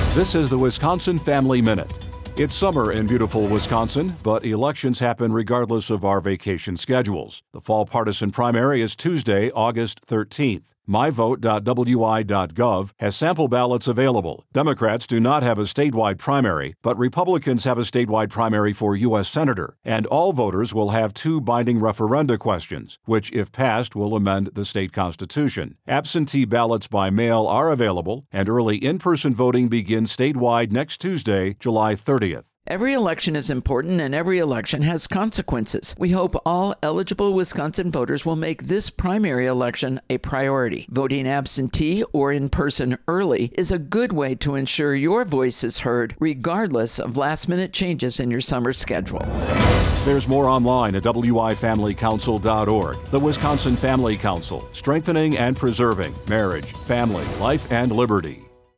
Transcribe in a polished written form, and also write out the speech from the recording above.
This is the Wisconsin Family Minute. It's summer in beautiful Wisconsin, but elections happen regardless of our vacation schedules. The fall partisan primary is Tuesday, August 13th. myvote.wi.gov has sample ballots available. Democrats do not have a statewide primary, but Republicans have a statewide primary for U.S. Senator, and all voters will have 2 binding referenda questions, which, if passed, will amend the state constitution. Absentee ballots by mail are available, and early in-person voting begins statewide next Tuesday, July 30th. Every election is important and every election has consequences. We hope all eligible Wisconsin voters will make this primary election a priority. Voting absentee or in person early is a good way to ensure your voice is heard regardless of last-minute changes in your summer schedule. There's more online at wifamilycouncil.org. The Wisconsin Family Council, strengthening and preserving marriage, family, life, and liberty.